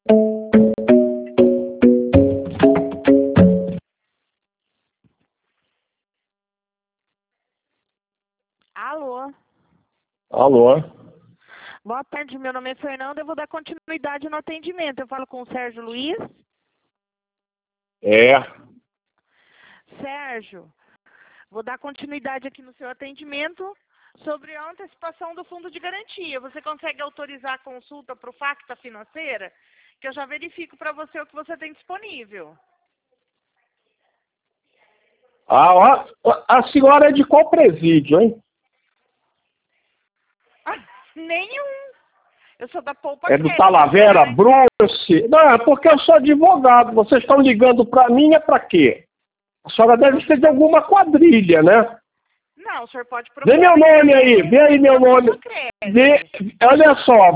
Alô? Alô? Boa tarde, meu nome é Fernanda, eu vou dar continuidade no atendimento. Eu falo com o Sérgio Luiz. É. Sérgio, vou dar continuidade aqui no seu atendimento sobre a antecipação do fundo de garantia. Você consegue autorizar a consulta para o Facta Financeira? Que eu já verifico para você o que você tem disponível. A senhora é de qual presídio, hein? Nenhum. Eu sou da Poupa É do Crédito, Talavera, né? Bruce? Não, é porque eu sou advogado. Vocês estão ligando para mim, é para quê? A senhora deve ser de alguma quadrilha, né? Não, o senhor pode procurar. Vê meu nome aí, vê aí meu nome. Olha só,